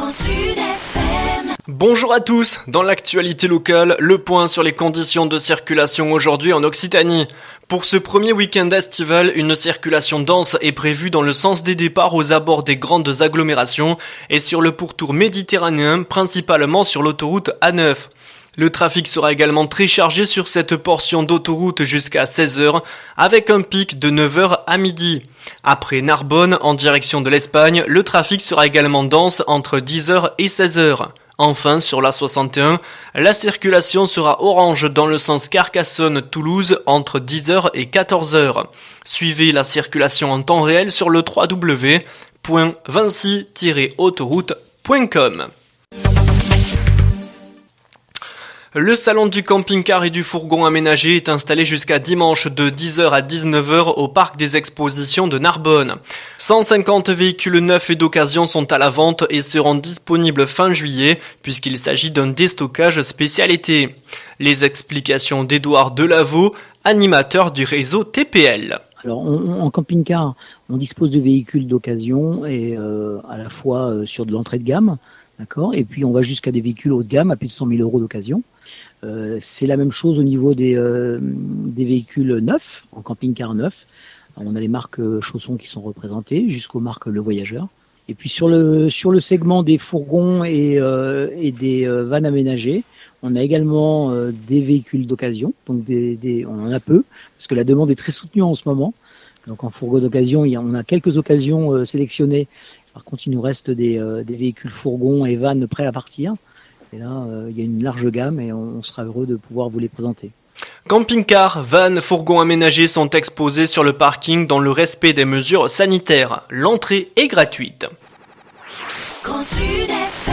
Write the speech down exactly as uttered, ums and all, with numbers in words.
Grand Sud F M. Bonjour à tous, dans l'actualité locale, le point sur les conditions de circulation aujourd'hui en Occitanie. Pour ce premier week-end estival, une circulation dense est prévue dans le sens des départs aux abords des grandes agglomérations et sur le pourtour méditerranéen, principalement sur l'autoroute A neuf. Le trafic sera également très chargé sur cette portion d'autoroute jusqu'à seize heures, avec un pic de neuf heures à midi. Après Narbonne, en direction de l'Espagne, le trafic sera également dense entre dix heures et seize heures. Enfin, sur l'A soixante et un, la circulation sera orange dans le sens Carcassonne-Toulouse entre dix heures et quatorze heures. Suivez la circulation en temps réel sur le w w w point vinci tiret autoroute point com. Le salon du camping-car et du fourgon aménagé est installé jusqu'à dimanche de dix heures à dix-neuf heures au parc des expositions de Narbonne. cent cinquante véhicules neufs et d'occasion sont à la vente et seront disponibles fin juillet puisqu'il s'agit d'un déstockage spécial été. Les explications d'Édouard Delaveau, animateur du réseau T P L. Alors on, en camping-car, on dispose de véhicules d'occasion et euh, à la fois euh, sur de l'entrée de gamme, d'accord, et puis on va jusqu'à des véhicules haut de gamme à plus de cent mille euros d'occasion. Euh, c'est la même chose au niveau des, euh, des véhicules neufs, en camping-car neuf. On a les marques Chausson qui sont représentées, jusqu'aux marques Le Voyageur. Et puis sur le sur le segment des fourgons et, euh, et des euh, vannes aménagées, on a également euh, des véhicules d'occasion. Donc des, des, on en a peu, parce que la demande est très soutenue en ce moment. Donc en fourgon d'occasion, il y a, on a quelques occasions euh, sélectionnées. Par contre, il nous reste des, euh, des véhicules fourgons et vannes prêts à partir. Et là, euh, il y a une large gamme et on, on sera heureux de pouvoir vous les présenter. Camping-car, vannes, fourgons aménagés sont exposés sur le parking dans le respect des mesures sanitaires. L'entrée est gratuite. Grand Sud F M.